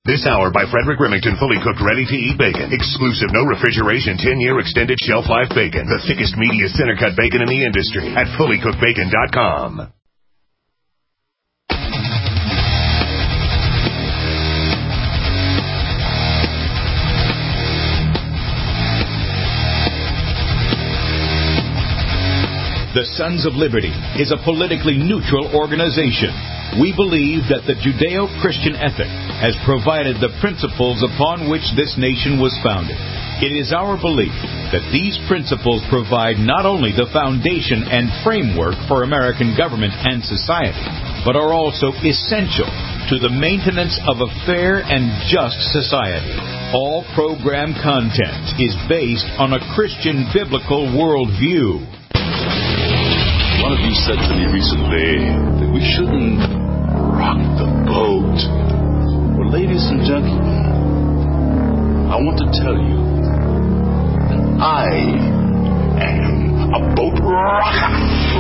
This hour by Frederick Remington, fully cooked, ready-to-eat bacon. Exclusive, no refrigeration, 10-year extended shelf life bacon. The thickest, meatiest center-cut bacon in the industry at fullycookedbacon.com. The Sons of Liberty is a politically neutral organization. We believe that the Judeo-Christian ethic has provided the principles upon which this nation was founded. It is our belief that these principles provide not only the foundation and framework for American government and society, but are also essential to the maintenance of a fair and just society. All program content is based on a Christian biblical worldview. One of you said to me recently that we shouldn't rock the boat. Well, ladies and gentlemen, I want to tell you that I am a boat rocker.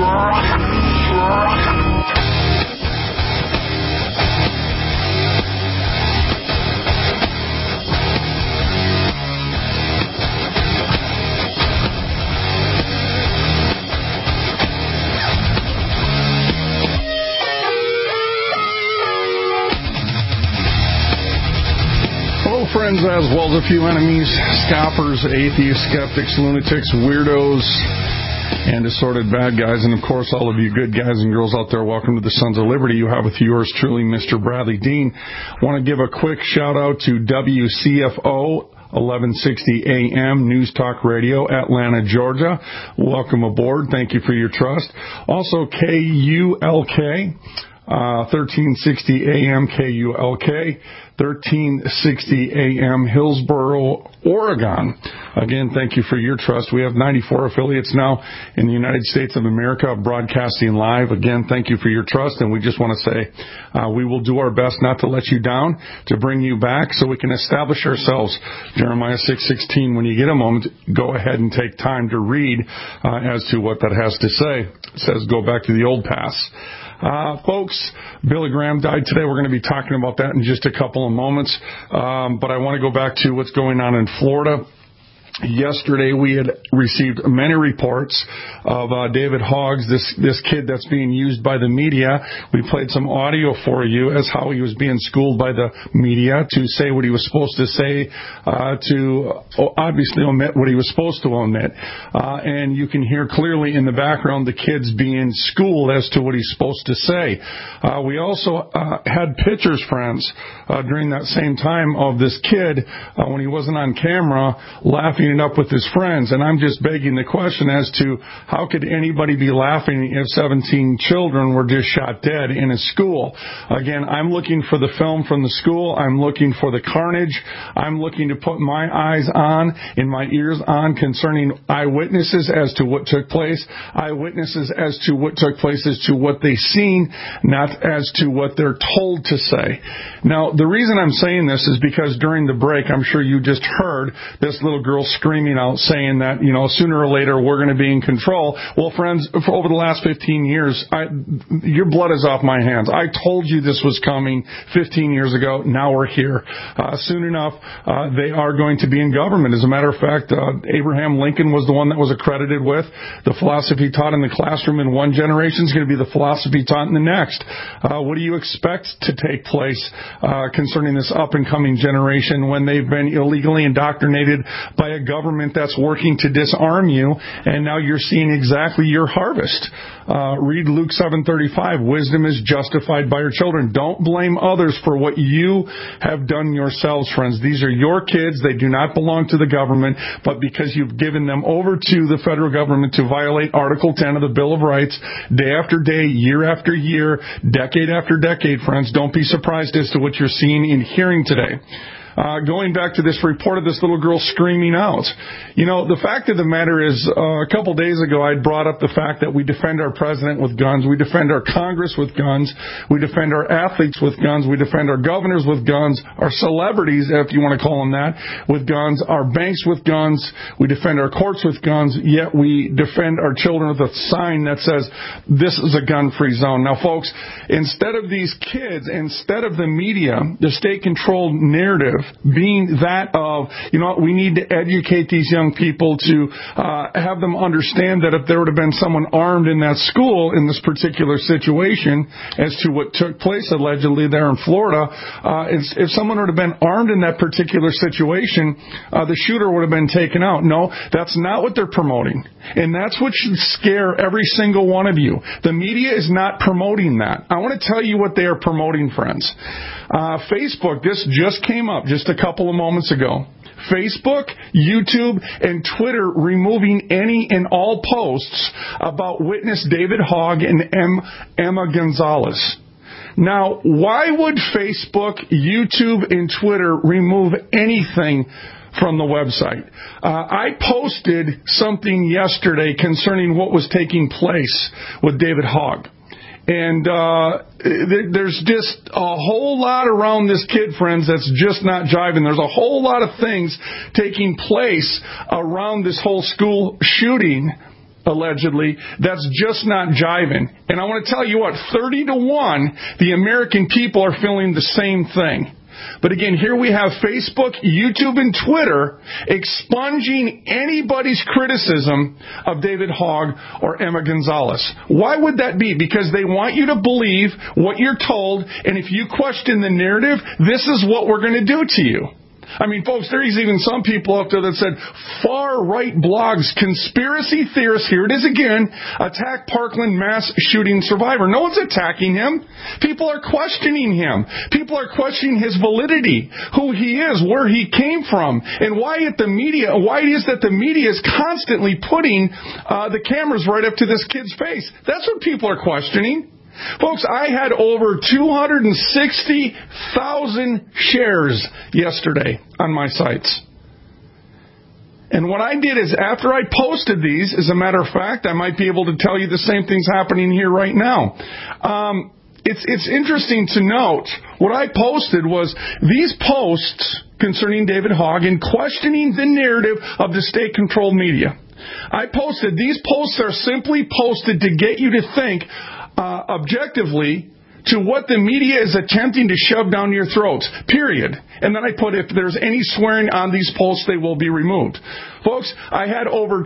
Friends, as well as a few enemies, scoffers, atheists, skeptics, lunatics, weirdos, and assorted bad guys, and of course all of you good guys and girls out there, welcome to the Sons of Liberty. You have with yours truly, Mr. Bradley Dean. I want to give a quick shout out to WCFO 1160 AM News Talk Radio, Atlanta, Georgia. Welcome aboard. Thank you for your trust. Also KULK 1360 AM KULK, 1360 AM Hillsboro, Oregon. Again, thank you for your trust. We have 94 affiliates now in the United States of America broadcasting live. Again, thank you for your trust, and we just want to say we will do our best not to let you down, to bring you back so we can establish ourselves. Jeremiah 6:16, when you get a moment, go ahead and take time to read as to what that has to say. It says, go back to the old paths. Folks, Billy Graham died today. We're going to be talking about that in just a couple of moments. But I want to go back to what's going on in Florida. Yesterday, we had received many reports of David Hoggs, this kid that's being used by the media. We played some audio for you as how he was being schooled by the media to say what he was supposed to say, to obviously omit what he was supposed to omit. And you can hear clearly in the background the kid's being schooled as to what he's supposed to say. We also had pictures, friends, during that same time of this kid when he wasn't on camera laughing it up with his friends. And I'm just begging the question as to how could anybody be laughing if 17 children were just shot dead in a school? Again, I'm looking for the film from the school. I'm looking for the carnage. I'm looking to put my eyes on and my ears on concerning eyewitnesses as to what took place, eyewitnesses as to what took place, as to what they seen, not as to what they're told to say. Now, the reason I'm saying this is because during the break, I'm sure you just heard this little girl screaming out saying that, sooner or later we're going to be in control. Well, friends, for over the last 15 years, your blood is off my hands. I told you this was coming 15 years ago. Now we're here. Soon enough, they are going to be in government. As a matter of fact, Abraham Lincoln was the one that was accredited with the philosophy taught in the classroom in one generation is going to be the philosophy taught in the next. What do you expect to take place concerning this up-and-coming generation when they've been illegally indoctrinated by a government that's working to disarm you, and now you're seeing exactly your harvest? Read Luke 7:35. Wisdom is justified by her children. Don't blame others for what you have done yourselves, friends. These are your kids. They do not belong to the government, but because you've given them over to the federal government to violate Article 10 of the Bill of Rights, day after day, year after year, decade after decade, friends, don't be surprised as to what you're seeing and hearing today. going back to this report of this little girl screaming out. You know, the fact of the matter is, a couple days ago, I brought up the fact that we defend our president with guns, we defend our Congress with guns, we defend our athletes with guns, we defend our governors with guns, our celebrities, if you want to call them that, with guns, our banks with guns, we defend our courts with guns, yet we defend our children with a sign that says, this is a gun-free zone. Now, folks, instead of these kids, instead of the media, the state-controlled narrative being that of, you know, we need to educate these young people to have them understand that if there would have been someone armed in that school in this particular situation as to what took place allegedly there in Florida, if someone would have been armed in that particular situation, the shooter would have been taken out. No, that's not what they're promoting. And that's what should scare every single one of you. The media is not promoting that. I want to tell you what they are promoting, friends. Facebook, this just came up just a couple of moments ago. Facebook, YouTube, and Twitter removing any and all posts about witness David Hogg and Emma Gonzalez. Now, why would Facebook, YouTube, and Twitter remove anything from the website? I posted something yesterday concerning what was taking place with David Hogg. And there's just a whole lot around this kid, friends, that's just not jiving. There's a whole lot of things taking place around this whole school shooting, allegedly, that's just not jiving. And I want to tell you what, 30-1, the American people are feeling the same thing. But again, here we have Facebook, YouTube, and Twitter expunging anybody's criticism of David Hogg or Emma Gonzalez. Why would that be? Because they want you to believe what you're told, and if you question the narrative, this is what we're going to do to you. I mean, folks, there's even some people out there that said far-right blogs, conspiracy theorists, here it is again, attack Parkland mass shooting survivor. No one's attacking him. People are questioning him. People are questioning his validity, who he is, where he came from, and why it is that the media is constantly putting the cameras right up to this kid's face. That's what people are questioning. Folks, I had over 260,000 shares yesterday on my sites. And what I did is, after I posted these, as a matter of fact, I might be able to tell you the same thing's happening here right now. It's interesting to note, what I posted was these posts concerning David Hogg and questioning the narrative of the state-controlled media. I posted, these posts are simply posted to get you to think objectively to what the media is attempting to shove down your throats, period. And then I put, if there's any swearing on these posts, they will be removed. Folks, I had over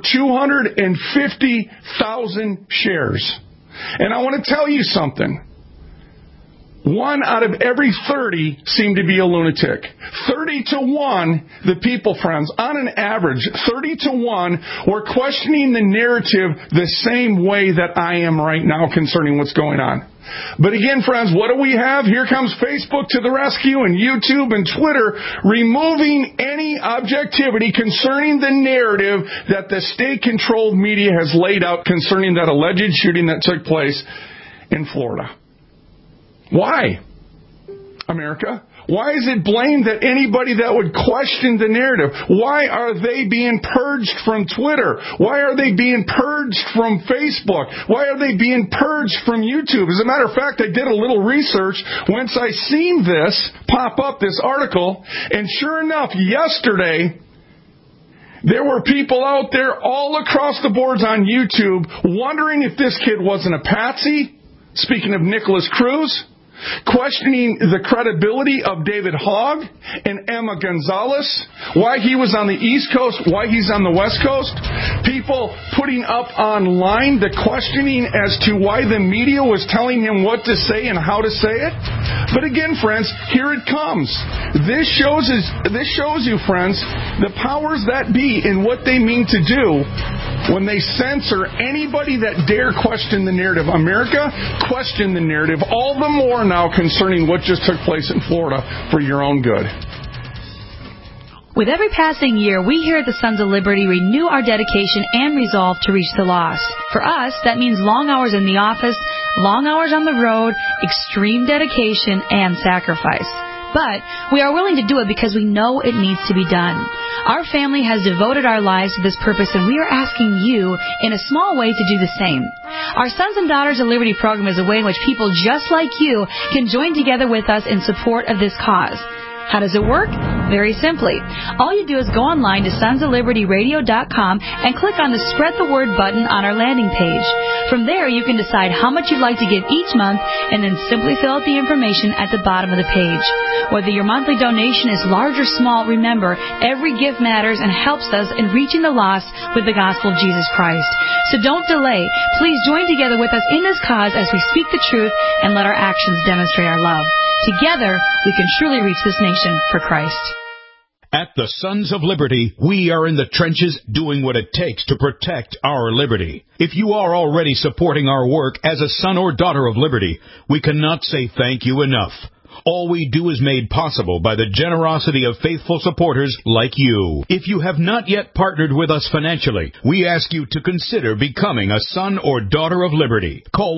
250,000 shares. And I want to tell you something. 1 out of every 30 seem to be a lunatic. 30-1, the people, friends, on an average, 30-1, were questioning the narrative the same way that I am right now concerning what's going on. But again, friends, what do we have? Here comes Facebook to the rescue, and YouTube and Twitter removing any objectivity concerning the narrative that the state-controlled media has laid out concerning that alleged shooting that took place in Florida. Why, America? Why is it blamed that anybody that would question the narrative? Why are they being purged from Twitter? Why are they being purged from Facebook? Why are they being purged from YouTube? As a matter of fact, I did a little research once I seen this pop up, this article, and sure enough, yesterday, there were people out there all across the boards on YouTube wondering if this kid wasn't a patsy, speaking of Nicholas Cruz, questioning the credibility of David Hogg and Emma Gonzalez, why he was on the East Coast, why he's on the West Coast. People putting up online the questioning as to why the media was telling him what to say and how to say it. But again, friends, here it comes. This shows you, friends, the powers that be in what they mean to do when they censor anybody that dare question the narrative. America, question the narrative all the more now concerning what just took place in Florida for your own good. With every passing year, we here at the Sons of Liberty renew our dedication and resolve to reach the lost. For us, that means long hours in the office, long hours on the road, extreme dedication, and sacrifice. but we are willing to do it because we know it needs to be done. Our family has devoted our lives to this purpose, and we are asking you, in a small way, to do the same. Our Sons and Daughters of Liberty program is a way in which people just like you can join together with us in support of this cause. How does it work? Very simply. All you do is go online to sonsoflibertyradio.com and click on the Spread the Word button on our landing page. From there, you can decide how much you'd like to give each month and then simply fill out the information at the bottom of the page. Whether your monthly donation is large or small, remember, every gift matters and helps us in reaching the lost with the gospel of Jesus Christ. So don't delay. Please join together with us in this cause as we speak the truth and let our actions demonstrate our love. Together, we can truly reach this nation for Christ. At the Sons of Liberty, we are in the trenches doing what it takes to protect our liberty. If you are already supporting our work as a son or daughter of liberty, we cannot say thank you enough. All we do is made possible by the generosity of faithful supporters like you. If you have not yet partnered with us financially, we ask you to consider becoming a son or daughter of liberty. Call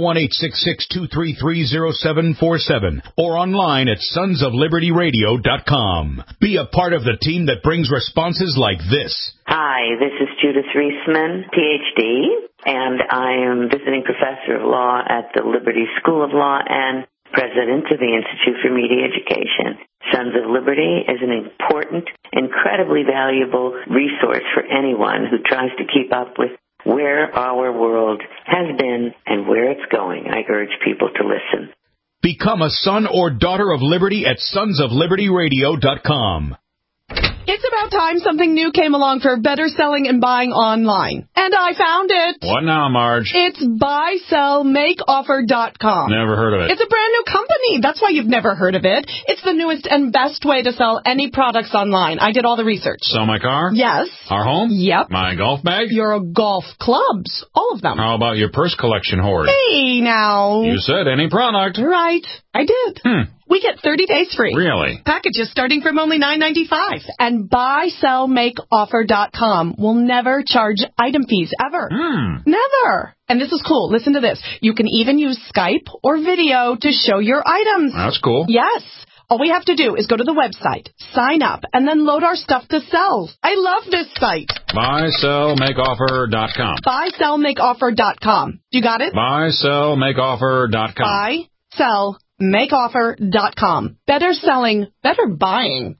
1-866-233-0747 or online at sonsoflibertyradio.com. Be a part of the team that brings responses like this. Hi, this is Judith Reisman, Ph.D., and I am visiting professor of law at the Liberty School of Law and president of the Institute for Media Education. Sons of Liberty is an important, incredibly valuable resource for anyone who tries to keep up with where our world has been and where it's going. I urge people to listen. Become a son or daughter of liberty at sonsoflibertyradio.com. It's about time something new came along for better selling and buying online. And I found it. What now, Marge? It's buysellmakeoffer.com. Never heard of it. It's a brand new company. That's why you've never heard of it. It's the newest and best way to sell any products online. I did all the research. Sell my car? Yes. Our home? Yep. My golf bag? Your golf clubs. All of them. How about your purse collection hoard? Hey, now. You said any product. Right. I did. We get 30 days free. Really? Packages starting from only $9.95. And buysellmakeoffer.com will never charge item fees, ever. Never. And this is cool. Listen to this. You can even use Skype or video to show your items. That's cool. Yes. All we have to do is go to the website, sign up, and then load our stuff to sell. I love this site. Buysellmakeoffer.com. Buysellmakeoffer.com. You got it? Buysellmakeoffer.com. Buysellmakeoffer.com. Better selling, better buying.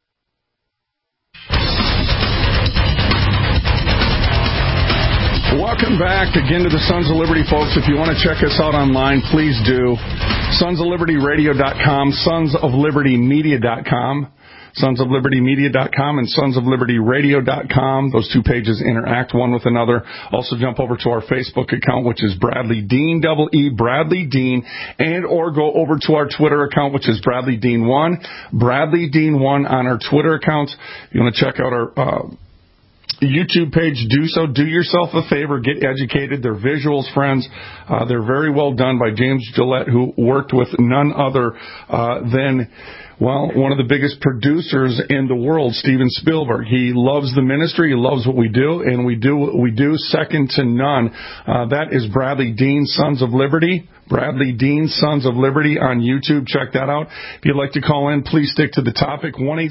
Welcome back again to the Sons of Liberty, folks. If you want to check us out online, please do. sonsoflibertyradio.com, sonsoflibertymedia.com, sonsoflibertymedia.com, and sonsoflibertyradio.com. Those two pages interact one with another. Also jump over to our Facebook account, which is Bradley Dean, double-E, Bradley Dean, and or go over to our Twitter account, which is Bradley Dean1, Bradley Dean1 on our Twitter account. If you want to check out our YouTube page, do so. Do yourself a favor. Get educated. They're visuals, friends. They're very well done by James Gillette, who worked with none other than, well, one of the biggest producers in the world, Steven Spielberg. He loves the ministry. He loves what we do, and we do what we do second to none. That is Bradley Dean, Sons of Liberty. Bradley Dean, Sons of Liberty on YouTube. Check that out. If you'd like to call in, please stick to the topic.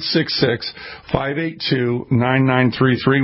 1-866-582-9933.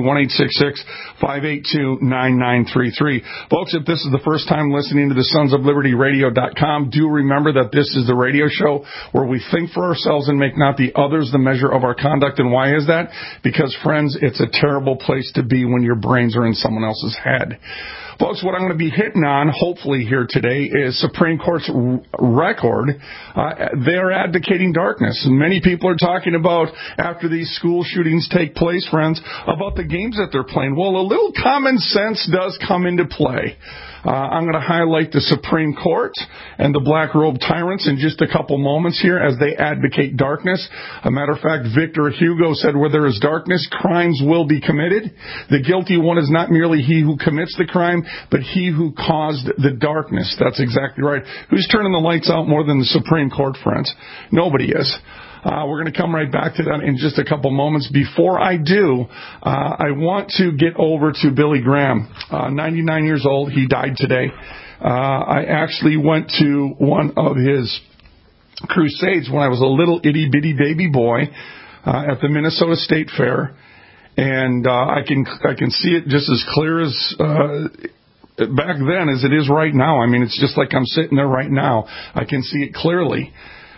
1-866-582-9933. Folks, if this is the first time listening to the sonsoflibertyradio.com, do remember that this is the radio show where we think for ourselves and make not the others the measure of our conduct. And why is that? Because, friends, it's a terrible place to be when your brains are in someone else's head. Folks, what I'm going to be hitting on, hopefully here today, is Supreme Court's record. They're advocating darkness. And many people are talking about, after these school shootings take place, friends, about the games that they're playing. Well, a little common sense does come into play. I'm going to highlight the Supreme Court and the black-robed tyrants in just a couple moments here as they advocate darkness. A matter of fact, Victor Hugo said, where there is darkness, crimes will be committed. The guilty one is not merely he who commits the crime, but he who caused the darkness. That's exactly right. Who's turning the lights out more than the Supreme Court, friends? Nobody is. We're going to come right back to that in just a couple moments. Before I do, I want to get over to Billy Graham, 99 years old. He died today. I actually went to one of his crusades when I was a little itty-bitty baby boy at the Minnesota State Fair. And I can see it just as clear as back then as it is right now. I mean, it's just like I'm sitting there right now. I can see it clearly.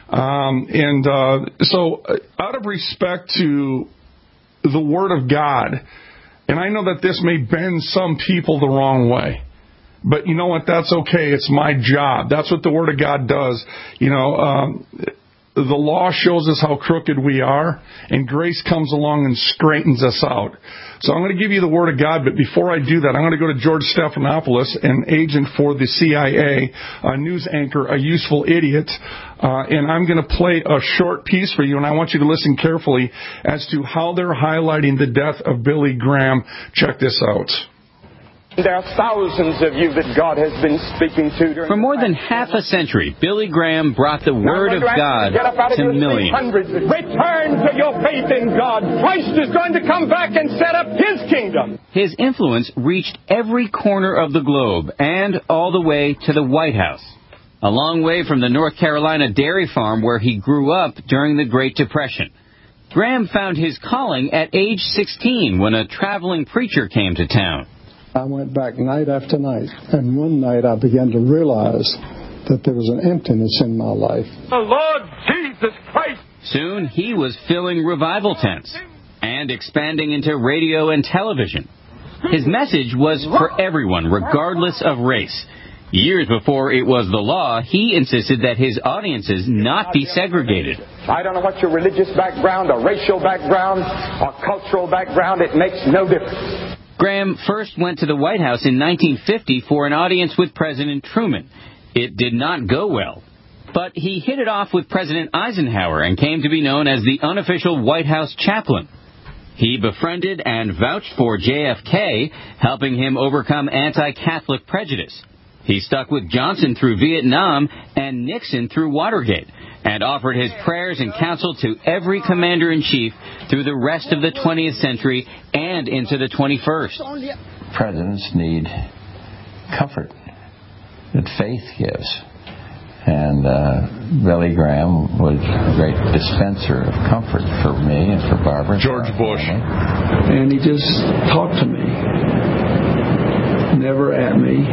So out of respect to the Word of God, and I know that this may bend some people the wrong way, but you know what? That's okay. It's my job. That's what the Word of God does. The law shows us how crooked we are, and grace comes along and straightens us out. So I'm going to give you the Word of God, but before I do that, I'm going to go to George Stephanopoulos, an agent for the CIA, a news anchor, a useful idiot, and I'm going to play a short piece for you, and I want you to listen carefully as to how they're highlighting the death of Billy Graham. Check this out. There are thousands of you that God has been speaking to. For more than half a century, Billy Graham brought the Word of God to millions. Return to your faith in God. Christ is going to come back and set up His kingdom. His influence reached every corner of the globe and all the way to the White House. A long way from the North Carolina dairy farm where he grew up during the Great Depression. Graham found his calling at age 16 when a traveling preacher came to town. I went back night after night, and one night I began to realize that there was an emptiness in my life. The Lord Jesus Christ! Soon he was filling revival tents and expanding into radio and television. His message was for everyone, regardless of race. Years before it was the law, he insisted that his audiences not be segregated. I don't know what your religious background, or racial background, or cultural background, it makes no difference. Graham first went to the White House in 1950 for an audience with President Truman. It did not go well. But he hit it off with President Eisenhower and came to be known as the unofficial White House chaplain. He befriended and vouched for JFK, helping him overcome anti-Catholic prejudice. He stuck with Johnson through Vietnam and Nixon through Watergate, and offered his prayers and counsel to every commander-in-chief through the rest of the 20th century and into the 21st. Presidents need comfort that faith gives. And Billy Graham was a great dispenser of comfort for me and for Barbara. George Bush. And he just talked to me. Never at me.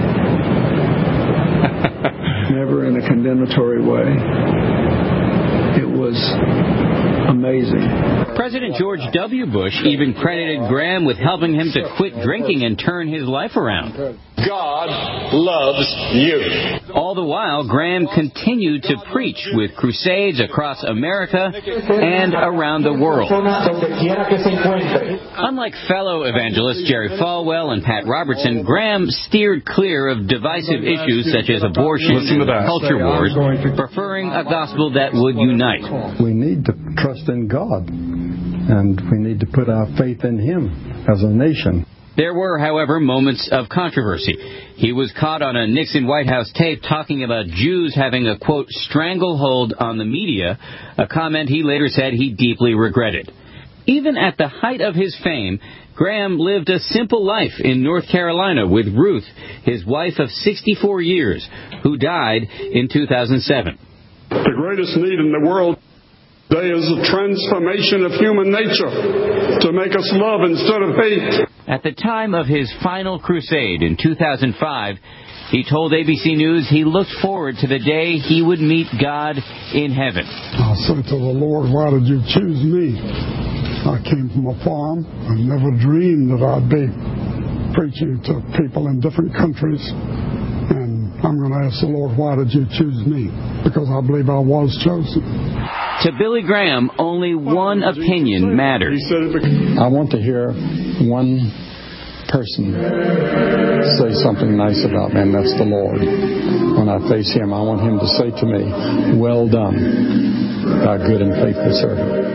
Never in a condemnatory way. It was amazing. President George W. Bush even credited Graham with helping him to quit drinking and turn his life around. God loves you. All the while, Graham continued to preach with crusades across America and around the world. Unlike fellow evangelists Jerry Falwell and Pat Robertson, Graham steered clear of divisive issues such as abortion and culture wars, preferring a gospel that would unite. We need to trust in God, and we need to put our faith in Him as a nation. There were, however, moments of controversy. He was caught on a Nixon White House tape talking about Jews having a, quote, stranglehold on the media, a comment he later said he deeply regretted. Even at the height of his fame, Graham lived a simple life in North Carolina with Ruth, his wife of 64 years, who died in 2007. The greatest need in the world today is a transformation of human nature to make us love instead of hate. At the time of his final crusade in 2005, he told ABC News he looked forward to the day he would meet God in heaven. I said to the Lord, why did you choose me? I came from a farm. I never dreamed that I'd be preaching to people in different countries. And I'm going to ask the Lord, why did you choose me? Because I believe I was chosen. To Billy Graham, only one opinion mattered. I want to hear one person say something nice about me, and that's the Lord. When I face Him, I want Him to say to me, well done, thou good and faithful servant.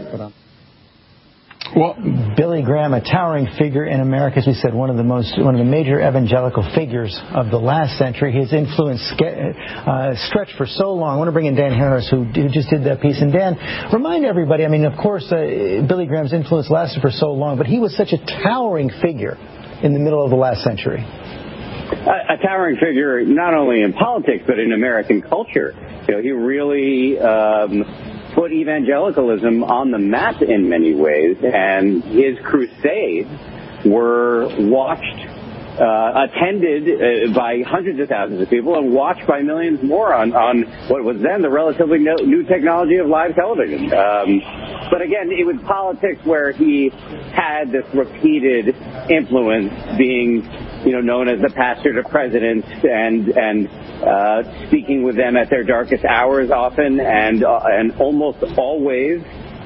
Well, Billy Graham, a towering figure in America, as we said, one of the major evangelical figures of the last century. His influence stretched for so long. I want to bring in Dan Harris, who just did that piece. And Dan, remind everybody, I mean, of course, Billy Graham's influence lasted for so long, but he was such a towering figure in the middle of the last century. A towering figure not only in politics, but in American culture. He really put evangelicalism on the map in many ways, and his crusades were watched, attended by hundreds of thousands of people and watched by millions more on what was then the relatively new technology of live television. But again, it was politics where he had this repeated influence, being, known as the pastor to presidents and speaking with them at their darkest hours often, and almost always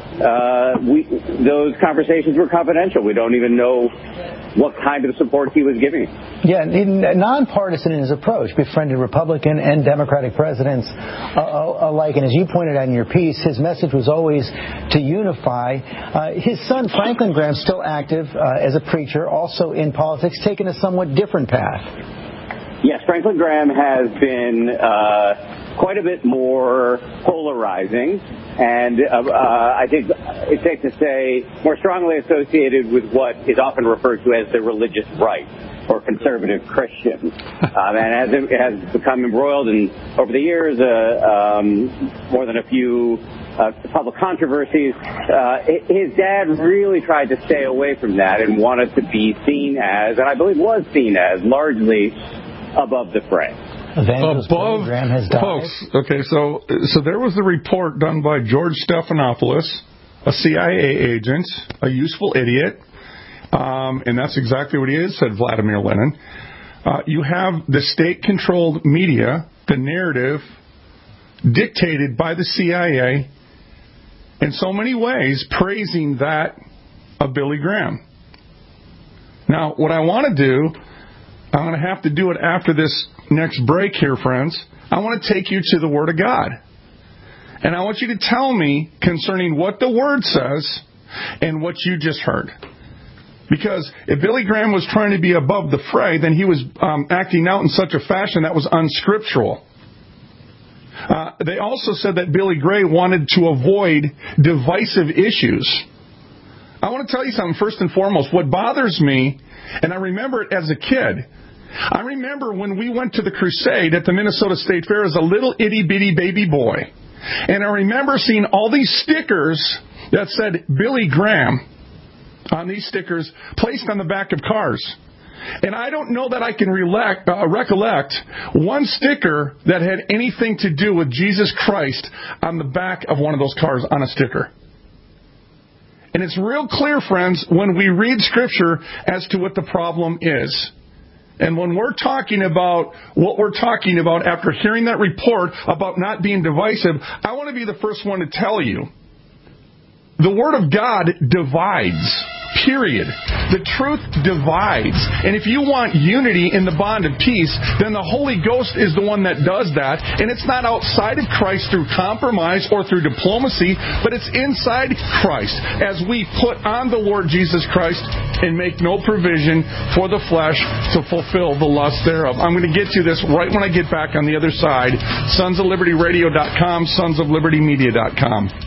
those conversations were confidential. We don't even know what kind of support he was giving. Yeah, nonpartisan in his approach, befriended Republican and Democratic presidents alike. And as you pointed out in your piece, his message was always to unify. His son, Franklin Graham, still active as a preacher, also in politics, taking a somewhat different path. Yes, Franklin Graham has been quite a bit more polarizing, and I think it's safe to say more strongly associated with what is often referred to as the religious right or conservative Christian. And as it has become embroiled over the years, more than a few public controversies, his dad really tried to stay away from that and wanted to be seen as, and I believe was seen as, largely above the fray. Above, folks. Okay, so there was a report done by George Stephanopoulos, a CIA agent, a useful idiot, and that's exactly what he is, said Vladimir Lenin. You have the state-controlled media, the narrative dictated by the CIA, in so many ways praising that of Billy Graham. Now, what I want to do, I'm going to have to do it after this next break here, friends. I want to take you to the Word of God. And I want you to tell me concerning what the Word says and what you just heard. Because if Billy Graham was trying to be above the fray, then he was acting out in such a fashion that was unscriptural. They also said that Billy Graham wanted to avoid divisive issues. I want to tell you something, first and foremost. What bothers me, and I remember it as a kid, I remember when we went to the crusade at the Minnesota State Fair as a little itty-bitty baby boy. And I remember seeing all these stickers that said Billy Graham on these stickers placed on the back of cars. And I don't know that I can recollect one sticker that had anything to do with Jesus Christ on the back of one of those cars on a sticker. And it's real clear, friends, when we read Scripture as to what the problem is. And when we're talking about what we're talking about after hearing that report about not being divisive, I want to be the first one to tell you, the Word of God divides. Period. The truth divides. And if you want unity in the bond of peace, then the Holy Ghost is the one that does that. And it's not outside of Christ through compromise or through diplomacy, but it's inside Christ as we put on the Lord Jesus Christ and make no provision for the flesh to fulfill the lust thereof. I'm going to get to this right when I get back on the other side. SonsOfLibertyRadio.com, SonsOfLibertyMedia.com.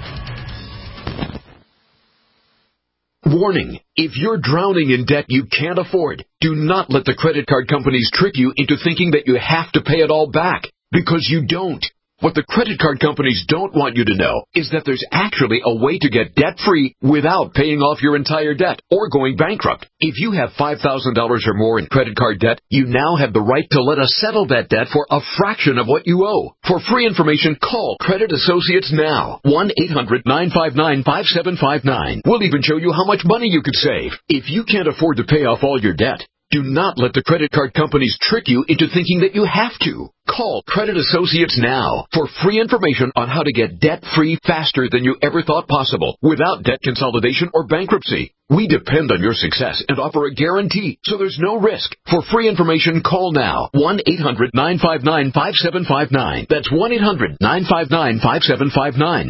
Warning, if you're drowning in debt you can't afford, do not let the credit card companies trick you into thinking that you have to pay it all back, because you don't. What the credit card companies don't want you to know is that there's actually a way to get debt-free without paying off your entire debt or going bankrupt. If you have $5,000 or more in credit card debt, you now have the right to let us settle that debt for a fraction of what you owe. For free information, call Credit Associates now. 1-800-959-5759. We'll even show you how much money you could save. If you can't afford to pay off all your debt, do not let the credit card companies trick you into thinking that you have to. Call Credit Associates now for free information on how to get debt-free faster than you ever thought possible without debt consolidation or bankruptcy. We depend on your success and offer a guarantee, so there's no risk. For free information, call now. 1-800-959-5759. That's 1-800-959-5759.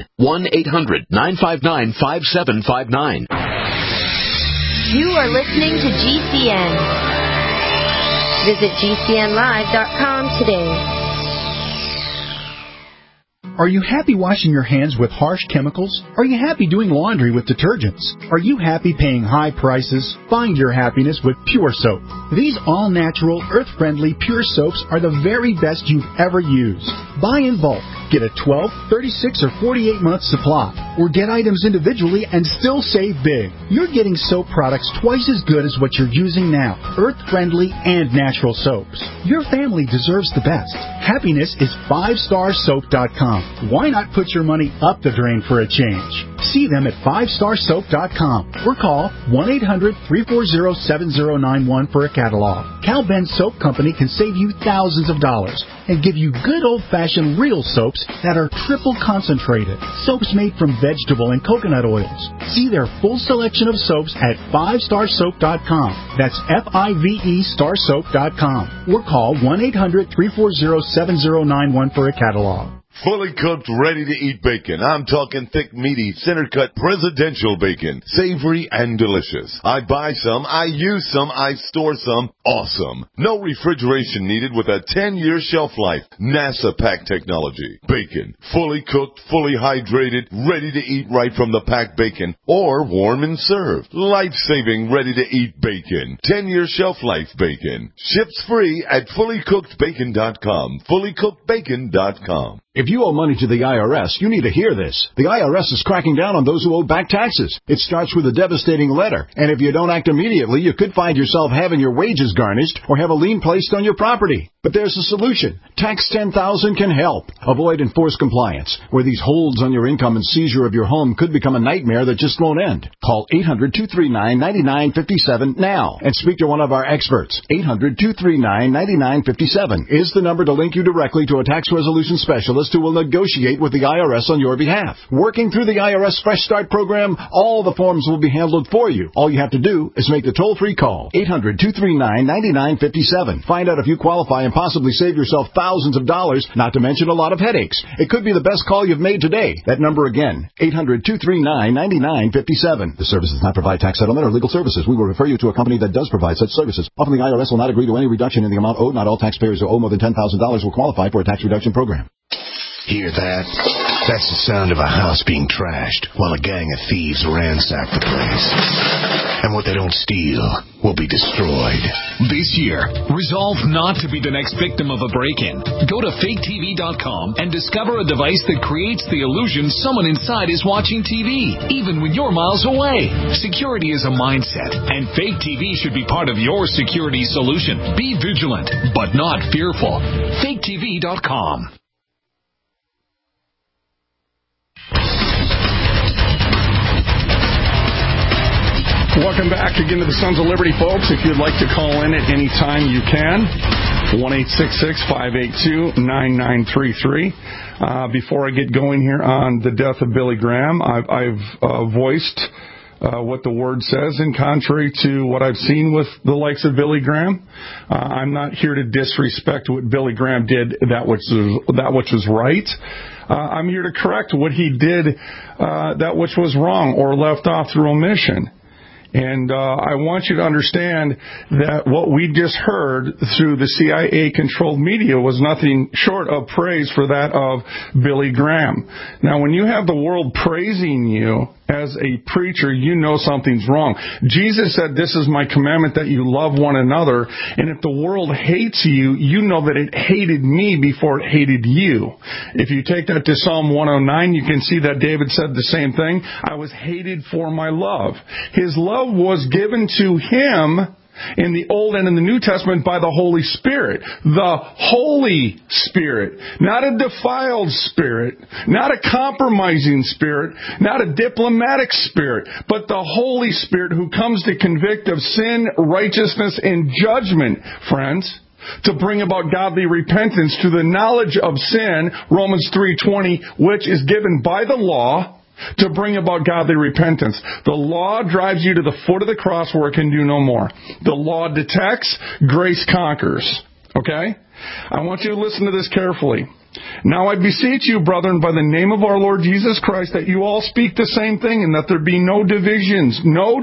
1-800-959-5759. You are listening to GCN. Visit GCNlive.com today. Are you happy washing your hands with harsh chemicals? Are you happy doing laundry with detergents? Are you happy paying high prices? Find your happiness with Pure Soap. These all-natural, earth-friendly Pure Soaps are the very best you've ever used. Buy in bulk. Get a 12, 36, or 48-month supply. Or get items individually and still save big. You're getting soap products twice as good as what you're using now. Earth-friendly and natural soaps. Your family deserves the best. Happiness is 5starsoap.com. Why not put your money up the drain for a change? See them at 5starsoap.com or call 1-800-340-7091 for a catalog. Cal Ben Soap Company can save you thousands of dollars and give you good old-fashioned real soaps that are triple concentrated. Soaps made from vegetable and coconut oils. See their full selection of soaps at 5starsoap.com. That's F-I-V-E starsoap.com. Or call 1-800-340-7091 for a catalog. Fully cooked, ready-to-eat bacon. I'm talking thick, meaty, center-cut presidential bacon. Savory and delicious. I buy some, I use some, I store some. Awesome. No refrigeration needed with a 10-year shelf life. NASA pack technology. Bacon. Fully cooked, fully hydrated, ready to eat right from the packed bacon. Or warm and served. Life-saving, ready-to-eat bacon. 10-year shelf life bacon. Ships free at fullycookedbacon.com. Fullycookedbacon.com. If you owe money to the IRS, you need to hear this. The IRS is cracking down on those who owe back taxes. It starts with a devastating letter, and if you don't act immediately, you could find yourself having your wages garnished or have a lien placed on your property. But there's a solution. Tax 10,000 can help. Avoid enforced compliance, where these holds on your income and seizure of your home could become a nightmare that just won't end. Call 800-239-9957 now and speak to one of our experts. 800-239-9957 is the number to link you directly to a tax resolution specialist who will negotiate with the IRS on your behalf. Working through the IRS Fresh Start program, all the forms will be handled for you. All you have to do is make the toll-free call. 800-239-9957. Find out if you qualify and possibly save yourself thousands of dollars, not to mention a lot of headaches. It could be the best call you've made today. That number again, 800-239-9957. This service does not provide tax settlement or legal services. We will refer you to a company that does provide such services. Often the IRS will not agree to any reduction in the amount owed. Not all taxpayers who owe more than $10,000 will qualify for a tax reduction program. Hear that? That's the sound of a house being trashed while a gang of thieves ransack the place. And what they don't steal will be destroyed. This year, resolve not to be the next victim of a break-in. Go to faketv.com and discover a device that creates the illusion someone inside is watching TV, even when you're miles away. Security is a mindset, and Fake TV should be part of your security solution. Be vigilant, but not fearful. faketv.com. Welcome back again to the Sons of Liberty, folks. If you'd like to call in at any time, you can. 1-866-582-9933. Before I get going here on the death of Billy Graham, I've voiced what the Word says, and contrary to what I've seen with the likes of Billy Graham, I'm not here to disrespect what Billy Graham did, that which was right. I'm here to correct what he did, that which was wrong or left off through omission. And I want you to understand that what we just heard through the CIA-controlled media was nothing short of praise for that of Billy Graham. Now, when you have the world praising you as a preacher, you know something's wrong. Jesus said, "This is my commandment, that you love one another." And if the world hates you, you know that it hated me before it hated you. If you take that to Psalm 109, you can see that David said the same thing. I was hated for my love. His love was given to him in the Old and in the New Testament by the Holy Spirit. The Holy Spirit. Not a defiled spirit. Not a compromising spirit. Not a diplomatic spirit. But the Holy Spirit who comes to convict of sin, righteousness, and judgment, friends. To bring about godly repentance to the knowledge of sin, Romans 3:20, which is given by the law, to bring about godly repentance. The law drives you to the foot of the cross where it can do no more. The law detects, grace conquers. Okay? I want you to listen to this carefully. Now I beseech you, brethren, by the name of our Lord Jesus Christ, that you all speak the same thing, and that there be no divisions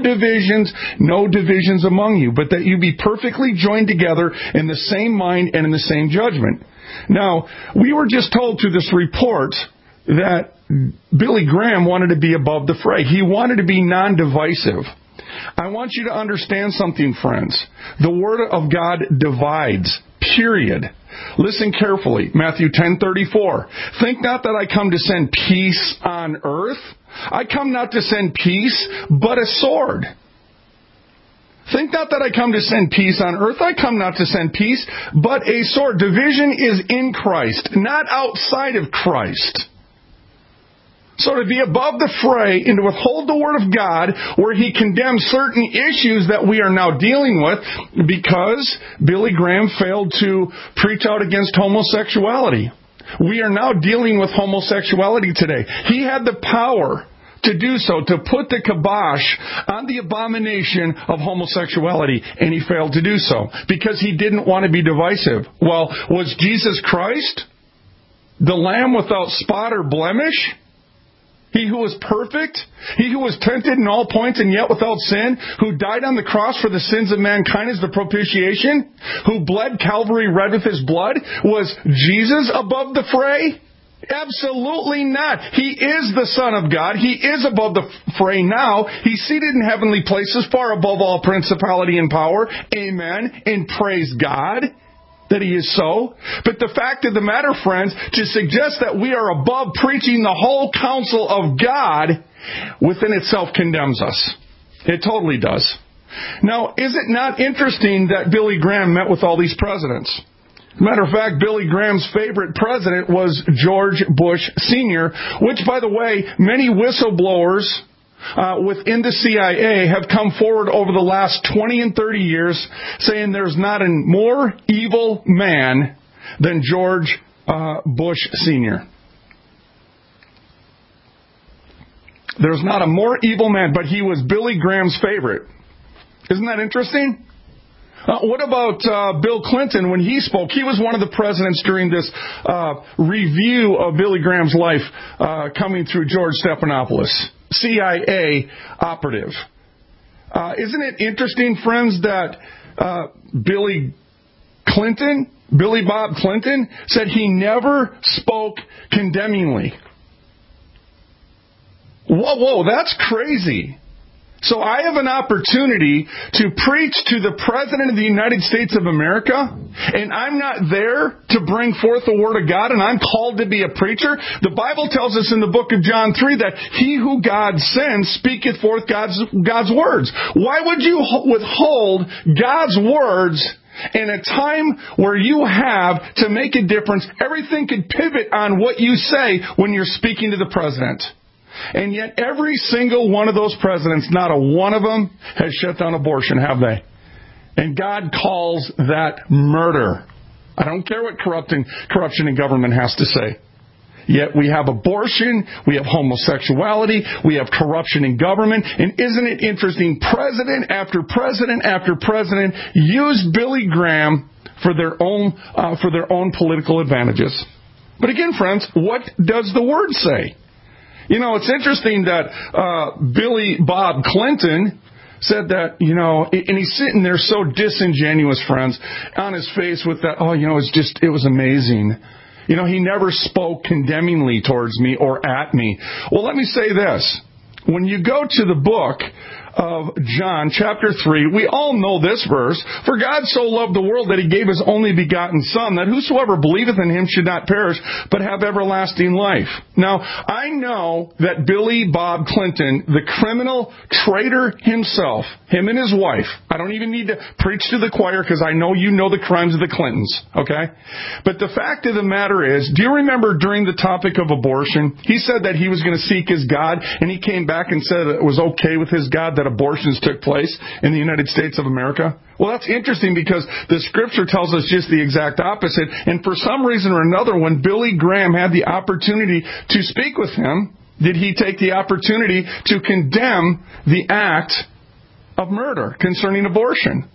among you, but that you be perfectly joined together in the same mind and in the same judgment. Now, we were just told through this report that Billy Graham wanted to be above the fray. He wanted to be non-divisive. I want you to understand something, friends. The Word of God divides, period. Listen carefully. Matthew 10:34. Think not that I come to send peace on earth. I come not to send peace, but a sword. Think not that I come to send peace on earth. I come not to send peace, but a sword. Division is in Christ, not outside of Christ. So to be above the fray and to withhold the Word of God where He condemns certain issues that we are now dealing with because Billy Graham failed to preach out against homosexuality. We are now dealing with homosexuality today. He had the power to do so, to put the kibosh on the abomination of homosexuality, and He failed to do so because He didn't want to be divisive. Well, was Jesus Christ the Lamb without spot or blemish? He who was perfect, He who was tempted in all points and yet without sin, who died on the cross for the sins of mankind as the propitiation, who bled Calvary red with His blood, was Jesus above the fray? Absolutely not. He is the Son of God. He is above the fray now. He's seated in heavenly places far above all principality and power. Amen. And praise God that He is so. But the fact of the matter, friends, to suggest that we are above preaching the whole counsel of God within itself condemns us. It totally does. Now, is it not interesting that Billy Graham met with all these presidents? Matter of fact, Billy Graham's favorite president was George Bush Sr., which, by the way, many whistleblowers within the CIA have come forward over the last 20 and 30 years saying there's not a more evil man than George Bush Sr. There's not a more evil man, but he was Billy Graham's favorite. Isn't that interesting? What about Bill Clinton when he spoke? He was one of the presidents during this review of Billy Graham's life coming through George Stephanopoulos, CIA operative. Isn't it interesting, friends, that Billy Bob Clinton, said he never spoke condemningly? Whoa, that's crazy. So I have an opportunity to preach to the President of the United States of America, and I'm not there to bring forth the Word of God, and I'm called to be a preacher. The Bible tells us in the book of John 3 that He who God sends speaketh forth God's words. Why would you withhold God's words in a time where you have to make a difference? Everything could pivot on what you say when you're speaking to the President. And yet every single one of those presidents, not a one of them has shut down abortion, have they? And God calls that murder. I don't care what corruption in government has to say. Yet we have abortion, we have homosexuality, we have corruption in government. And isn't it interesting? President after president after president used Billy Graham for their own political advantages. But again, friends, what does the Word say? You know, it's interesting that Billy Bob Clinton said that, and he's sitting there so disingenuous, friends, on his face with that, it was amazing. He never spoke condemningly towards me or at me. Well, let me say this. When you go to the book of John, chapter 3, we all know this verse. For God so loved the world that He gave His only begotten Son, that whosoever believeth in Him should not perish, but have everlasting life. Now, I know that Billy Bob Clinton, the criminal traitor himself, him and his wife, I don't even need to preach to the choir because I know you know the crimes of the Clintons, okay? But the fact of the matter is, do you remember during the topic of abortion, he said that he was going to seek his God, and he came back and said it was okay with his God that abortions took place in the United States of America? Well, that's interesting because the Scripture tells us just the exact opposite. And for some reason or another, when Billy Graham had the opportunity to speak with him, did he take the opportunity to condemn the act of murder concerning abortion?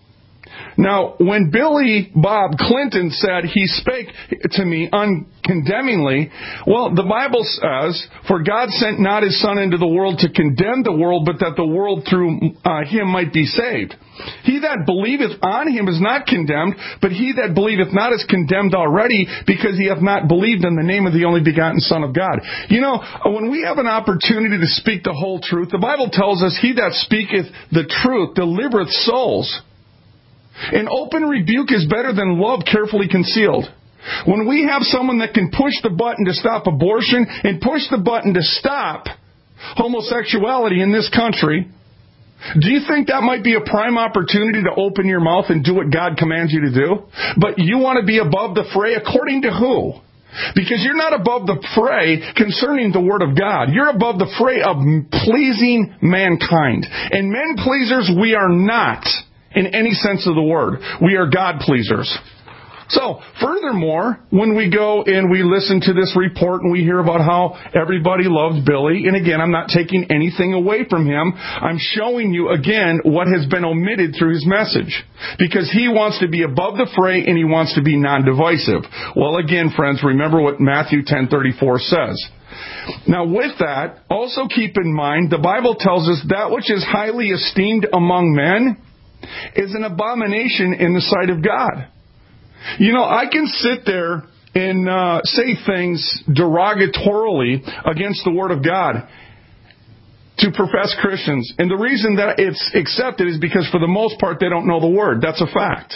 Now, when Billy Bob Clinton said he spake to me uncondemningly, well, the Bible says, for God sent not his Son into the world to condemn the world, but that the world through him might be saved. He that believeth on him is not condemned, but he that believeth not is condemned already, because he hath not believed in the name of the only begotten Son of God. You know, when we have an opportunity to speak the whole truth, the Bible tells us, he that speaketh the truth delivereth souls. An open rebuke is better than love carefully concealed. When we have someone that can push the button to stop abortion and push the button to stop homosexuality in this country, do you think that might be a prime opportunity to open your mouth and do what God commands you to do? But you want to be above the fray according to who? Because you're not above the fray concerning the Word of God. You're above the fray of pleasing mankind. And men pleasers we are not in any sense of the word. We are God pleasers. So, furthermore, when we go and we listen to this report and we hear about how everybody loved Billy, and again, I'm not taking anything away from him. I'm showing you, again, what has been omitted through his message. Because he wants to be above the fray and he wants to be non-divisive. Well, again, friends, remember what Matthew 10:34 says. Now, with that, also keep in mind, the Bible tells us that which is highly esteemed among men is an abomination in the sight of God. You know, I can sit there and say things derogatorily against the Word of God to profess Christians. And the reason that it's accepted is because for the most part they don't know the Word. That's a fact.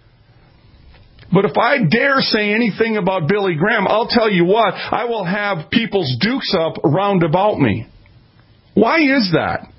But if I dare say anything about Billy Graham, I'll tell you what, I will have people's dukes up round about me. Why is that?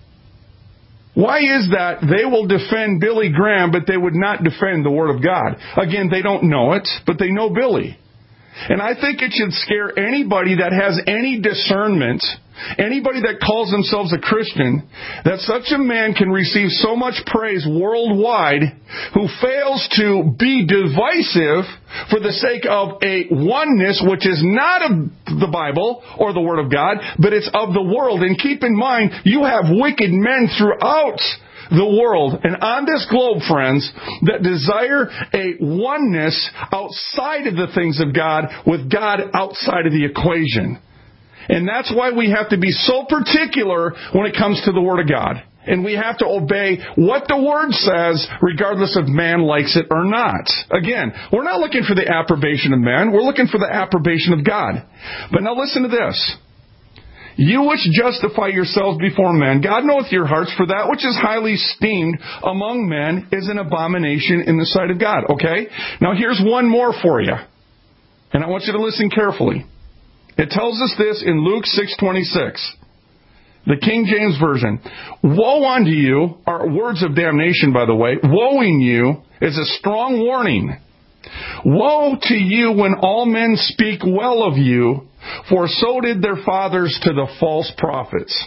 Why is that they will defend Billy Graham, but they would not defend the Word of God? Again, they don't know it, but they know Billy. And I think it should scare anybody that has any discernment, anybody that calls themselves a Christian, that such a man can receive so much praise worldwide who fails to be divisive for the sake of a oneness which is not of the Bible or the Word of God, but it's of the world. And keep in mind, you have wicked men throughout the world and on this globe, friends, that desire a oneness outside of the things of God with God outside of the equation. And that's why we have to be so particular when it comes to the Word of God. And we have to obey what the Word says, regardless if man likes it or not. Again, we're not looking for the approbation of man. We're looking for the approbation of God. But now listen to this. You which justify yourselves before men, God knoweth your hearts, for that which is highly esteemed among men is an abomination in the sight of God. Okay? Now here's one more for you. And I want you to listen carefully. It tells us this in Luke 6:26. The King James Version. Woe unto you, are words of damnation, by the way. Woeing you is a strong warning. Woe to you when all men speak well of you, for so did their fathers to the false prophets.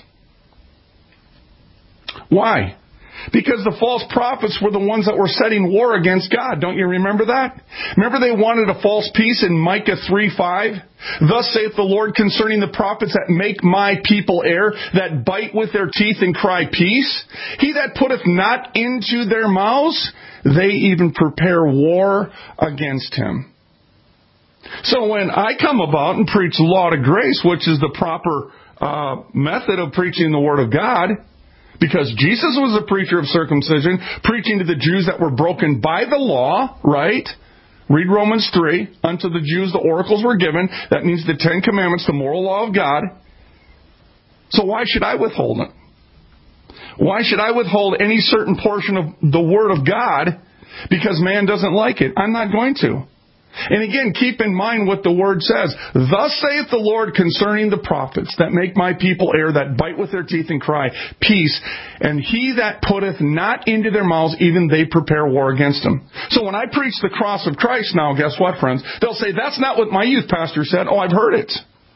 Why? Because the false prophets were the ones that were setting war against God. Don't you remember that? Remember they wanted a false peace in Micah 3:5? Thus saith the Lord concerning the prophets that make my people err, that bite with their teeth and cry peace. He that putteth not into their mouths, they even prepare war against him. So when I come about and preach law to grace, which is the proper method of preaching the Word of God, because Jesus was a preacher of circumcision, preaching to the Jews that were broken by the law, right? Read Romans 3. Unto the Jews the oracles were given. That means the Ten Commandments, the moral law of God. So why should I withhold it? Why should I withhold any certain portion of the Word of God because man doesn't like it? I'm not going to. And again, keep in mind what the Word says. Thus saith the Lord concerning the prophets that make my people err, that bite with their teeth and cry, peace. And he that putteth not into their mouths, even they prepare war against them. So when I preach the cross of Christ now, guess what, friends? They'll say, that's not what my youth pastor said. Oh, I've heard it.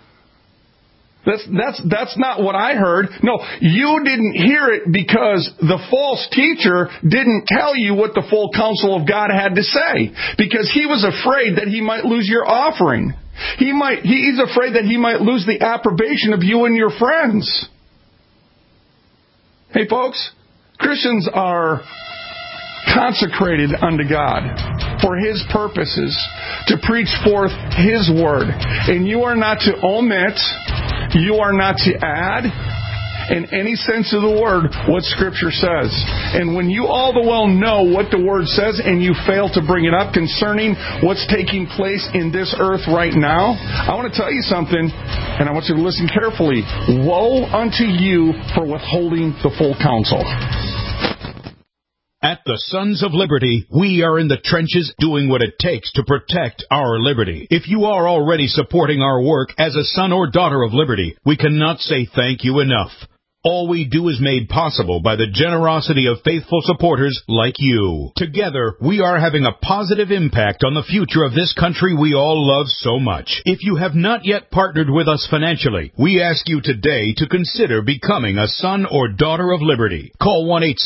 That's not what I heard. No, you didn't hear it because the false teacher didn't tell you what the full counsel of God had to say. Because he was afraid that he might lose your offering. He's afraid that he might lose the approbation of you and your friends. Hey folks, Christians are consecrated unto God for His purposes, to preach forth His word. And you are not to omit, you are not to add, in any sense of the word, what Scripture says. And when you all the well know what the Word says and you fail to bring it up concerning what's taking place in this earth right now, I want to tell you something, and I want you to listen carefully. Woe unto you for withholding the full counsel. At the Sons of Liberty, we are in the trenches doing what it takes to protect our liberty. If you are already supporting our work as a son or daughter of liberty, we cannot say thank you enough. All we do is made possible by the generosity of faithful supporters like you. Together, we are having a positive impact on the future of this country we all love so much. If you have not yet partnered with us financially, we ask you today to consider becoming a son or daughter of liberty. Call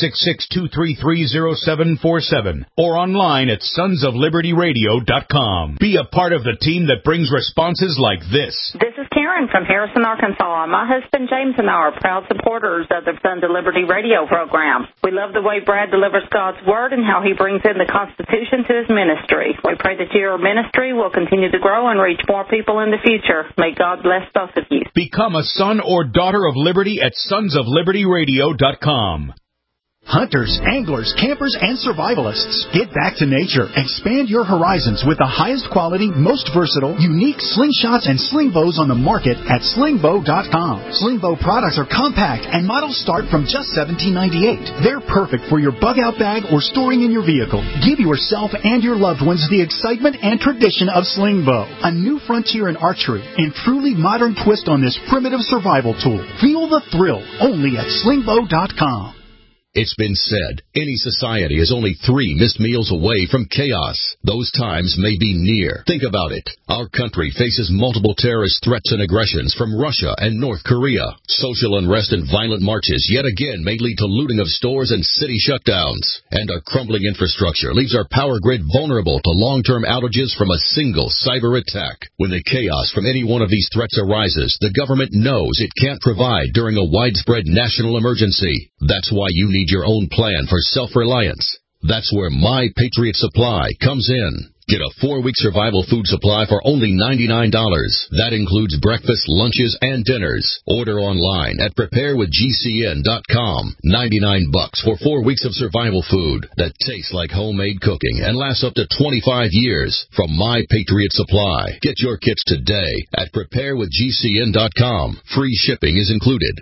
1-866-233-0747 or online at sonsoflibertyradio.com. Be a part of the team that brings responses like this. This is Karen from Harrison, Arkansas. My husband James and I are proud supporters of the Sons of Liberty radio program. We love the way Brad delivers God's Word and how he brings in the Constitution to his ministry. We pray that your ministry will continue to grow and reach more people in the future. May God bless both of you. Become a son or daughter of liberty at sonsoflibertyradio.com. Hunters, anglers, campers, and survivalists, get back to nature. Expand your horizons with the highest quality, most versatile, unique slingshots and sling bows on the market at slingbow.com. Slingbow products are compact and models start from just $17.98. They're perfect for your bug-out bag or storing in your vehicle. Give yourself and your loved ones the excitement and tradition of Slingbow, a new frontier in archery and truly modern twist on this primitive survival tool. Feel the thrill only at slingbow.com. It's been said, any society is only 3 missed meals away from chaos. Those times may be near. Think about it. Our country faces multiple terrorist threats and aggressions from Russia and North Korea. Social unrest and violent marches yet again may lead to looting of stores and city shutdowns. And our crumbling infrastructure leaves our power grid vulnerable to long-term outages from a single cyber attack. When the chaos from any one of these threats arises, the government knows it can't provide during a widespread national emergency. That's why you need your own plan for self-reliance. That's where My Patriot Supply comes in. Get a 4-week survival food supply for only $99. That includes breakfast, lunches, and dinners. Order online at preparewithgcn.com. $99 for 4 weeks of survival food that tastes like homemade cooking and lasts up to 25 years from My Patriot Supply. Get your kits today at preparewithgcn.com. Free shipping is included.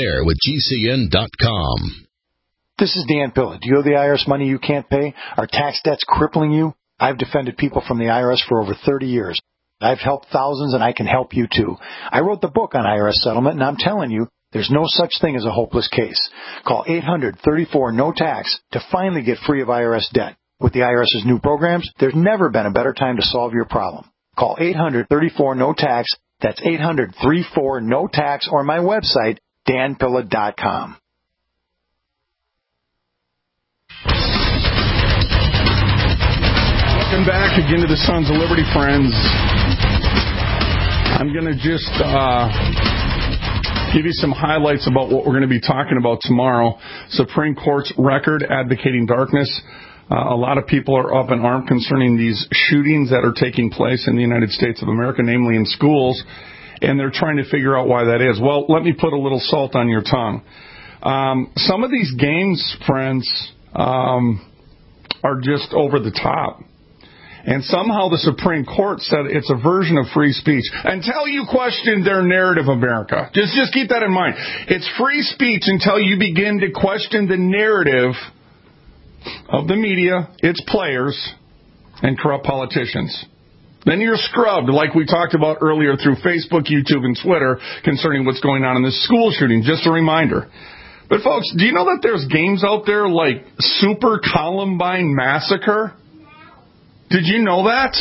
Preparewithgcn.com. This is Dan Pilla. Do you owe the IRS money you can't pay? Are tax debts crippling you? I've defended people from the IRS for over 30 years. I've helped thousands, and I can help you too. I wrote the book on IRS settlement, and I'm telling you, there's no such thing as a hopeless case. Call 800-34-NO-TAX to finally get free of IRS debt. With the IRS's new programs, there's never been a better time to solve your problem. Call 800-34-NO-TAX. That's 800-34-NO-TAX, or my website, danpilla.com. Welcome back again to the Sons of Liberty, friends. I'm going to just give you some highlights about what we're going to be talking about tomorrow. Supreme Court's record advocating darkness. A lot of people are up in arms concerning these shootings that are taking place in the United States of America, namely in schools, and they're trying to figure out why that is. Well, let me put a little salt on your tongue. Some of these games, friends, are just over the top. And somehow the Supreme Court said it's a version of free speech. Until you question their narrative, America. Just keep that in mind. It's free speech until you begin to question the narrative of the media, its players, and corrupt politicians. Then you're scrubbed, like we talked about earlier through Facebook, YouTube, and Twitter concerning what's going on in this school shooting. Just a reminder. But folks, do you know that there's games out there like Super Columbine Massacre? Did you know that?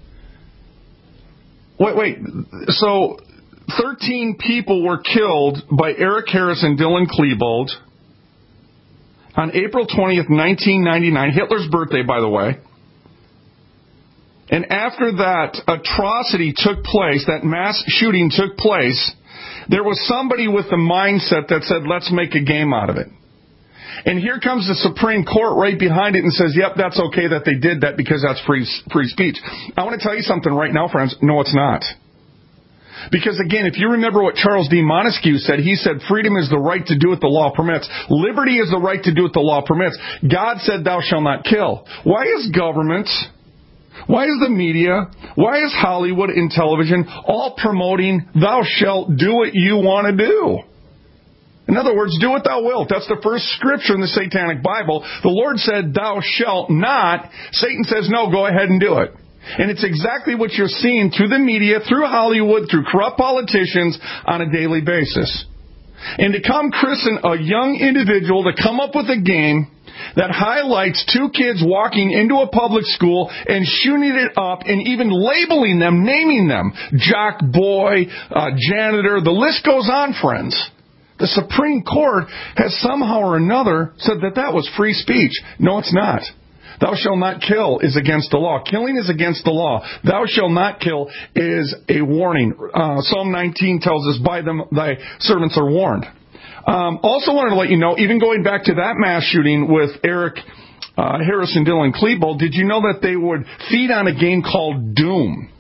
Wait. So, 13 people were killed by Eric Harris and Dylan Klebold on April 20th, 1999, Hitler's birthday, by the way. And after that atrocity took place, that mass shooting took place, there was somebody with the mindset that said, let's make a game out of it. And here comes the Supreme Court right behind it and says, yep, that's okay that they did that because that's free speech. I want to tell you something right now, friends. No, it's not. Because, again, if you remember what Charles D. Montesquieu said, he said freedom is the right to do what the law permits. Liberty is the right to do what the law permits. God said thou shalt not kill. Why is government, why is the media, why is Hollywood and television all promoting thou shalt do what you want to do? In other words, do what thou wilt. That's the first scripture in the Satanic Bible. The Lord said, thou shalt not. Satan says, no, go ahead and do it. And it's exactly what you're seeing through the media, through Hollywood, through corrupt politicians on a daily basis. And to come christen a young individual to come up with a game that highlights two kids walking into a public school and shooting it up and even labeling them, naming them, jock boy, janitor, the list goes on, friends. The Supreme Court has somehow or another said that that was free speech. No, it's not. Thou shalt not kill is against the law. Killing is against the law. Thou shalt not kill is a warning. Psalm 19 tells us, by them thy servants are warned. Also wanted to let you know, even going back to that mass shooting with Eric Harris and Dylan Klebold, did you know that they would feed on a game called Doom?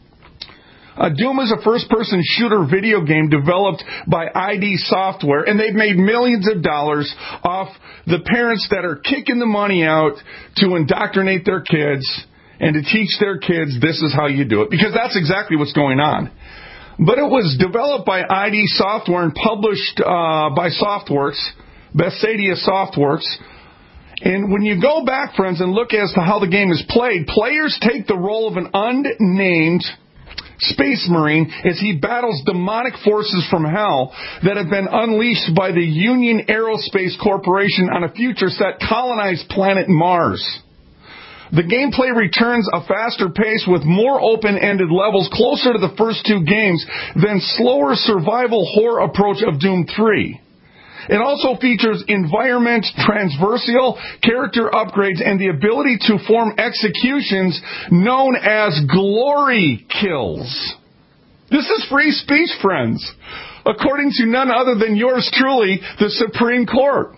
Doom is a first-person shooter video game developed by ID Software, and they've made millions of dollars off the parents that are kicking the money out to indoctrinate their kids and to teach their kids this is how you do it, because that's exactly what's going on. But it was developed by ID Software and published by Softworks, Bethesda Softworks. And when you go back, friends, and look as to how the game is played, players take the role of an unnamed Space Marine as he battles demonic forces from hell that have been unleashed by the Union Aerospace Corporation on a future set colonized planet Mars. The gameplay returns a faster pace with more open-ended levels closer to the first two games than slower survival horror approach of Doom 3. It also features environment, transversal, character upgrades, and the ability to form executions known as glory kills. This is free speech, friends, according to none other than yours truly, the Supreme Court.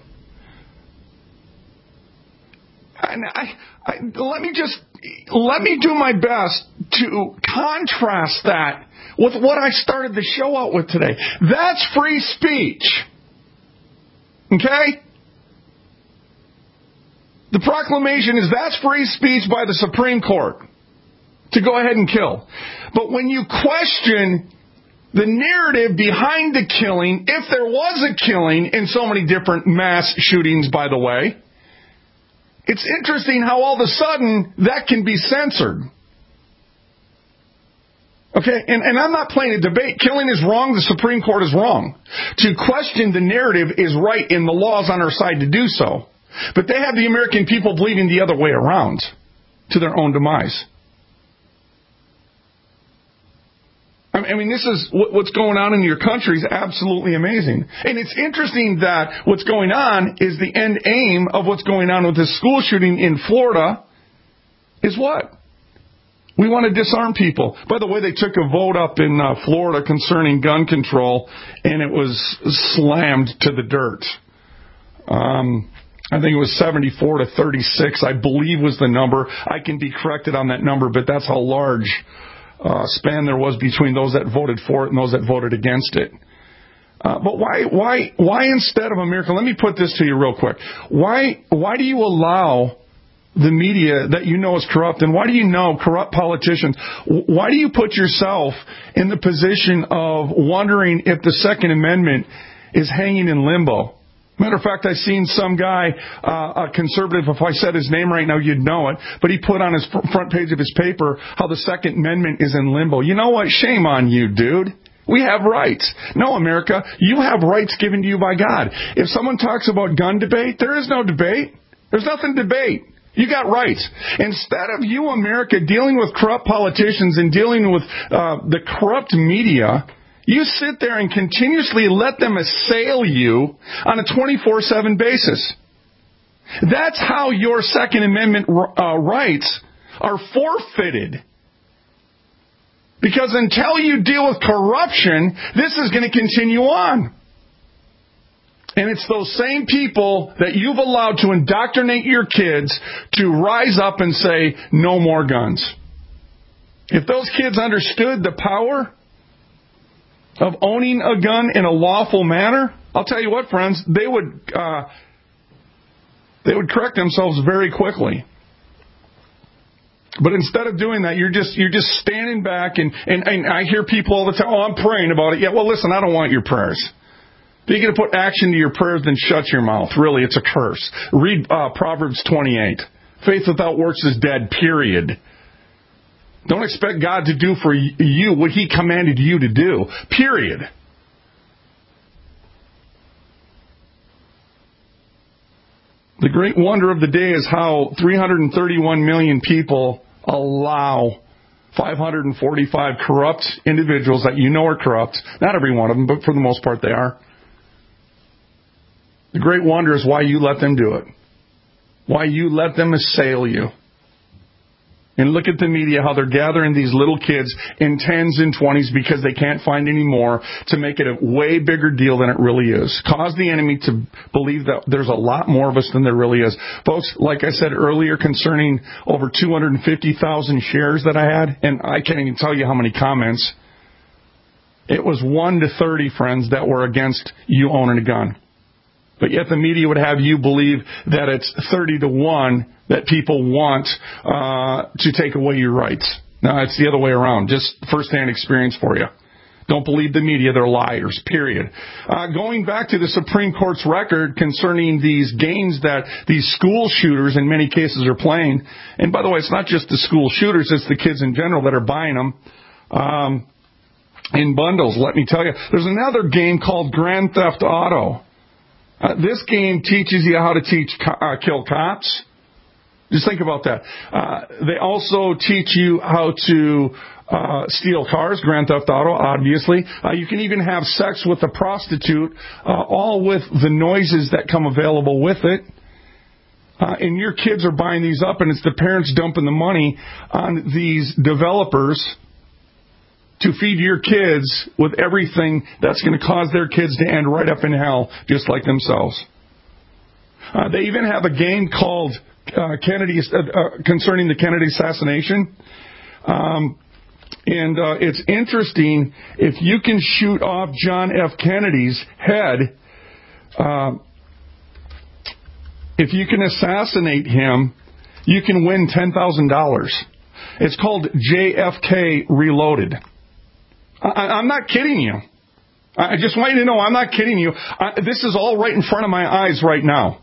And let me do my best to contrast that with what I started the show out with today. That's free speech. Okay? The proclamation is that's free speech by the Supreme Court to go ahead and kill. But when you question the narrative behind the killing, if there was a killing in so many different mass shootings, by the way, it's interesting how all of a sudden that can be censored. Okay, and I'm not playing a debate. Killing is wrong. The Supreme Court is wrong. To question the narrative is right, and the law's on our side to do so. But they have the American people believing the other way around, to their own demise. I mean, this is what's going on in your country is absolutely amazing. And it's interesting that what's going on is the end aim of what's going on with this school shooting in Florida is what? We want to disarm people. By the way, they took a vote up in Florida concerning gun control, and it was slammed to the dirt. I think it was 74 to 36, I believe was the number. I can be corrected on that number, but that's how large span there was between those that voted for it and those that voted against it. But why instead of America? Let me put this to you real quick. Why do you allow the media that you know is corrupt, and why do you know corrupt politicians? Why do you put yourself in the position of wondering if the Second Amendment is hanging in limbo? Matter of fact, I seen some guy, a conservative, if I said his name right now, you'd know it, but he put on his front page of his paper how the Second Amendment is in limbo. You know what? Shame on you, dude. We have rights. No, America, you have rights given to you by God. If someone talks about gun debate, there is no debate. There's nothing to debate. You got rights. Instead of you, America, dealing with corrupt politicians and dealing with the corrupt media, you sit there and continuously let them assail you on a 24/7 basis. That's how your Second Amendment rights are forfeited. Because until you deal with corruption, this is going to continue on. And it's those same people that you've allowed to indoctrinate your kids to rise up and say, no more guns. If those kids understood the power of owning a gun in a lawful manner, I'll tell you what, friends, they would correct themselves very quickly. But instead of doing that, you're just standing back, and I hear people all the time, I'm praying about it. Yeah, well, listen, I don't want your prayers. If you're going to put action to your prayers, then shut your mouth. Really, it's a curse. Read Proverbs 28. Faith without works is dead, period. Don't expect God to do for you what He commanded you to do, period. The great wonder of the day is how 331 million people allow 545 corrupt individuals that you know are corrupt. Not every one of them, but for the most part they are. The great wonder is why you let them do it. Why you let them assail you. And look at the media, how they're gathering these little kids in 10s and 20s because they can't find any more, to make it a way bigger deal than it really is. Cause the enemy to believe that there's a lot more of us than there really is. Folks, like I said earlier concerning over 250,000 shares that I had, and I can't even tell you how many comments. It was 1 to 30, friends, that were against you owning a gun. But yet the media would have you believe that it's 30 to 1 that people want to take away your rights. No, it's the other way around. Just first-hand experience for you. Don't believe the media. They're liars, period. Going back to the Supreme Court's record concerning these games that these school shooters in many cases are playing. And by the way, it's not just the school shooters. It's the kids in general that are buying them in bundles. Let me tell you. There's another game called Grand Theft Auto. This game teaches you how to kill cops. Just think about that. They also teach you how to steal cars, Grand Theft Auto, obviously. You can even have sex with a prostitute, all with the noises that come available with it. And your kids are buying these up, and it's the parents dumping the money on these developers to feed your kids with everything that's going to cause their kids to end right up in hell, just like themselves. They even have a game called concerning the Kennedy assassination. And it's interesting, if you can shoot off John F. Kennedy's head, if you can assassinate him, you can win $10,000. It's called JFK Reloaded. I'm not kidding you. I just want you to know I'm not kidding you. This is all right in front of my eyes right now.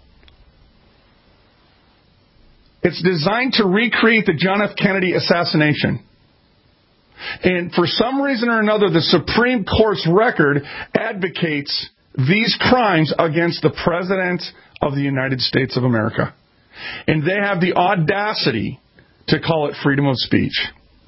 It's designed to recreate the John F. Kennedy assassination. And for some reason or another, the Supreme Court's record advocates these crimes against the President of the United States of America. And they have the audacity to call it freedom of speech.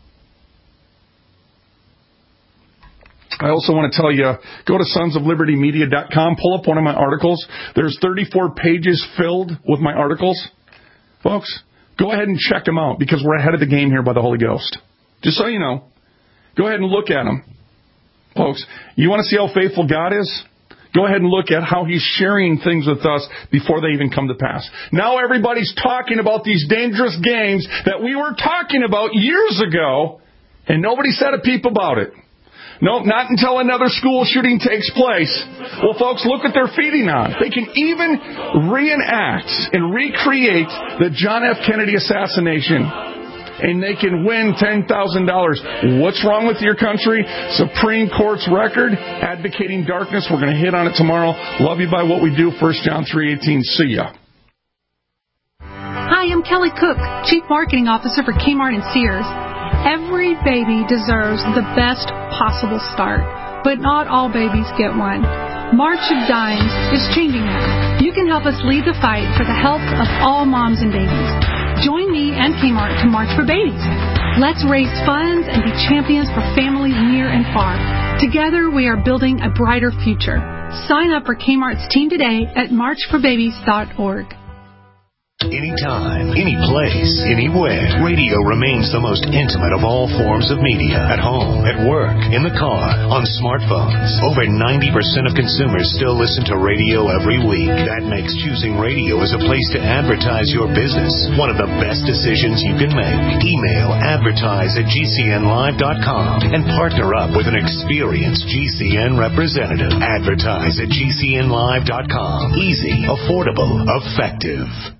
I also want to tell you, go to sonsoflibertymedia.com, pull up one of my articles. There's 34 pages filled with my articles. Folks, go ahead and check them out because we're ahead of the game here by the Holy Ghost. Just so you know, go ahead and look at them. Folks, you want to see how faithful God is? Go ahead and look at how He's sharing things with us before they even come to pass. Now everybody's talking about these dangerous games that we were talking about years ago, and nobody said a peep about it. No, not until another school shooting takes place. Well, folks, look what they're feeding on. They can even reenact and recreate the John F. Kennedy assassination. And they can win $10,000. What's wrong with your country? Supreme Court's record advocating darkness. We're going to hit on it tomorrow. Love you by what we do. 1 John 3:18. See ya. Hi, I'm Kelly Cook, Chief Marketing Officer for Kmart and Sears. Every baby deserves the best possible start, but not all babies get one. March of Dimes is changing that. You can help us lead the fight for the health of all moms and babies. Join me and Kmart to March for Babies. Let's raise funds and be champions for families near and far. Together, we are building a brighter future. Sign up for Kmart's team today at marchforbabies.org. Anytime, any place, anywhere. Radio remains the most intimate of all forms of media. At home, at work, in the car, on smartphones. Over 90% of consumers still listen to radio every week. That makes choosing radio as a place to advertise your business one of the best decisions you can make. Email advertise@gcnlive.com and partner up with an experienced GCN representative. Advertise@gcnlive.com. Easy, affordable, effective.